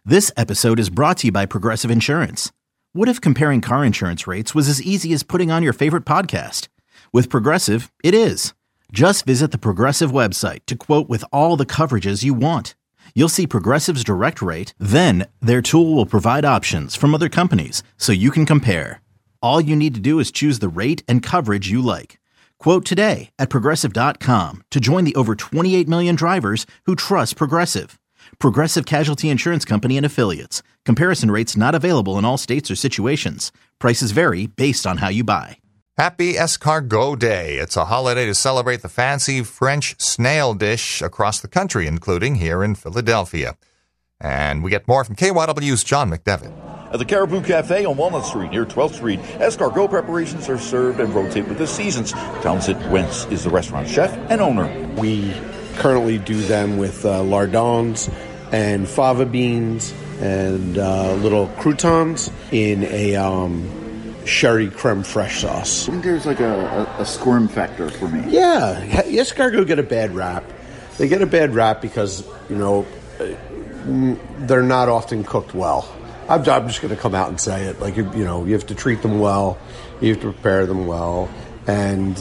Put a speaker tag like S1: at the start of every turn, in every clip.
S1: This episode is brought to you by Progressive Insurance. What if comparing car insurance rates was as easy as putting on your favorite podcast? With Progressive, it is. Just visit the Progressive website to quote with all the coverages you want. You'll see Progressive's direct rate, then their tool will provide options from other companies so you can compare. All you need to do is choose the rate and coverage you like. Quote today at Progressive.com to join the over 28 million drivers who trust Progressive. Progressive Casualty Insurance Company and Affiliates. Comparison rates not available in all states or situations. Prices vary based on how you buy.
S2: Happy Escargot Day. It's a holiday to celebrate the fancy French snail dish across the country, including here in Philadelphia. And we get more from KYW's John McDevitt.
S3: At the Caribou Cafe on Walnut Street near 12th Street, escargot preparations are served and rotate with the seasons. Townsend Wentz is the restaurant chef and owner.
S4: We currently do them with lardons and fava beans and little croutons in a sherry creme fraiche sauce.
S3: I think there's like a squirm factor for me.
S4: Yeah, escargot get a bad rap. They get a bad rap because, they're not often cooked well. I'm just going to come out and say it. Like, you have to treat them well, you have to prepare them well, and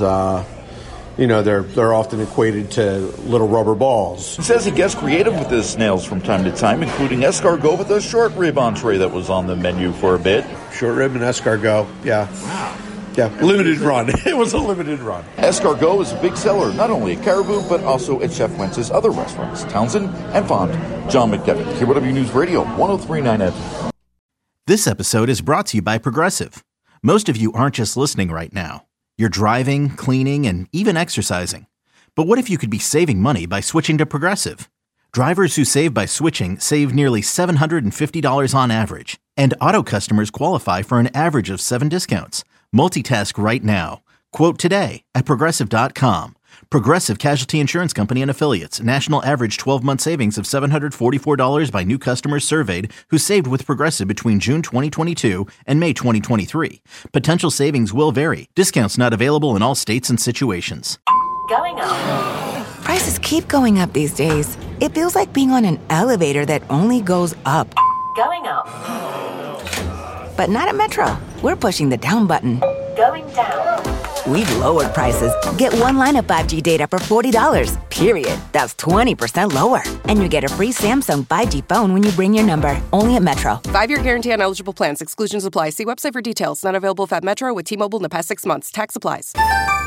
S4: they're often equated to little rubber balls.
S3: He says he gets creative with his snails from time to time, including escargot with a short rib entree that was on the menu for a bit.
S4: Short rib and escargot, yeah.
S3: Wow.
S4: Yeah, limited run. It was a limited run.
S3: Escargot is a big seller, not only at Caribou, but also at Chef Wentz's other restaurants, Townsend and Fond. John McDevitt, KYW News Radio, 103.9 FM.
S1: This episode is brought to you by Progressive. Most of you aren't just listening right now. You're driving, cleaning, and even exercising. But what if you could be saving money by switching to Progressive? Drivers who save by switching save nearly $750 on average, and auto customers qualify for an average of 7 discounts. Multitask right now. Quote today at Progressive.com. Progressive Casualty Insurance Company and Affiliates. National average 12-month savings of $744 by new customers surveyed who saved with Progressive between June 2022 and May 2023. Potential savings will vary. Discounts not available in all states and situations.
S5: Going up. Prices keep going up these days. It feels like being on an elevator that only goes up. Going up. But not at Metro. We're pushing the down button. Going down. We've lowered prices. Get one line of 5G data for $40, period. That's 20% lower. And you get a free Samsung 5G phone when you bring your number. Only at Metro.
S6: 5-year guarantee on eligible plans. Exclusions apply. See website for details. Not available at Metro with T-Mobile in the past 6 months. Tax applies.